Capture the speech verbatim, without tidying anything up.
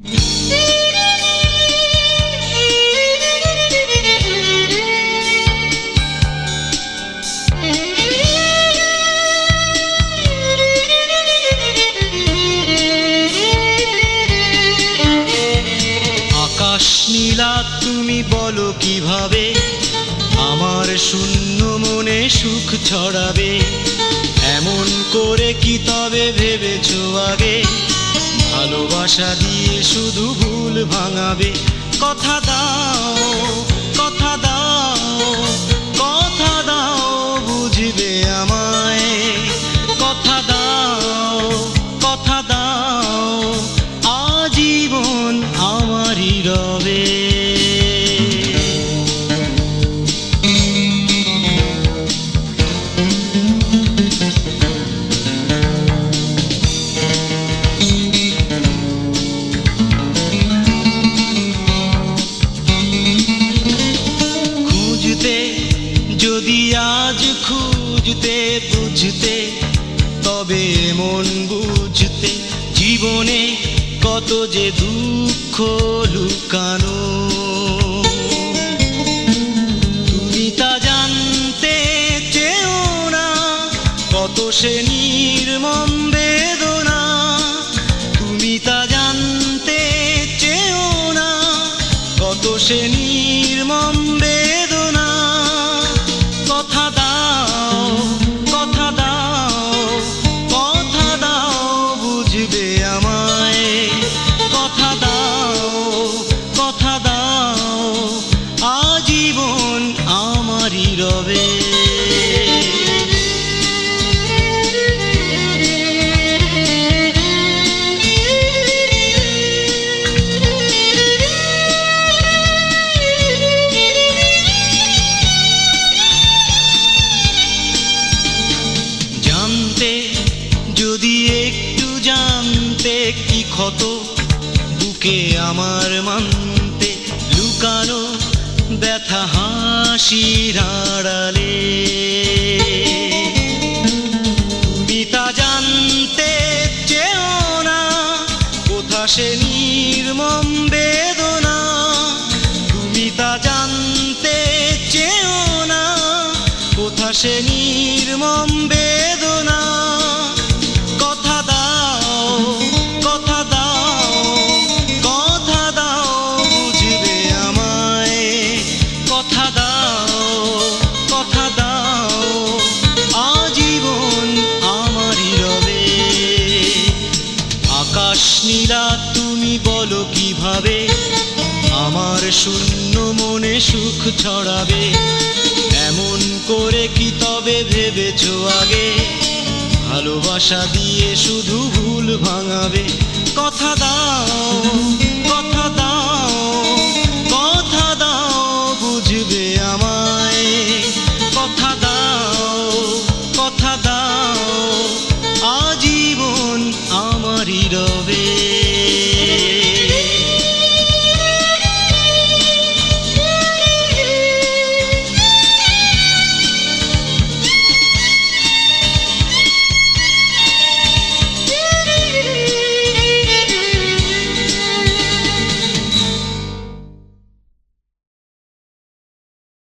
আকাশ নীলা তুমি বলো কিভাবে আমার শূন্য মনে সুখ ছড়াবে? এমন করে কি তবে ভেবেছো আগে ভালোবাসা দিয়ে শুধু ভুল ভাঙাবে? কথা দাও, কথা দাও, কথা দাও বুঝবে আমায়। কথা দাও, কথা দাও, আজীবন আমারই রবে। যদি আজ খুঁজতে বুঝতে তবে মন বুঝতে জীবনে কত যে দুঃখ লুকানো, তুমি তা জানতে চেও না কত সে নির্মম বেদনা। তুমি তা জানতে চেও না কত সে নির্মম বেদনা। কথা দাও, কথা দাও, কথা দাও বুঝবে আমায়। কথা দাও, কথা দাও, আজীবন আমারই রবে। যদি একটু জানতে কি ক্ষত বুকে আমার মানতে লুকানো ব্যথা হাসির আড়ালে, তুমি তা জানতে চেও না কোথা সে নির্মম বেদনা। তুমি তা জানতে চেও না কোথা সে নির্মম বেদনা। কথা দাও, কথা দাও, কথা দাও বুঝবে আমায়। কথা দাও, কথা দাও, আজীবন আমারই রবে। আকাশ নীলা তুমি বলো কিভাবে আমার শূন্য মনে সুখ ছড়াবে? এমন করে কি তবে ভেবেছো আগে ভালোবাসা দিয়ে শুধু ভুল ভাঙাবে? কথা দাও, কথা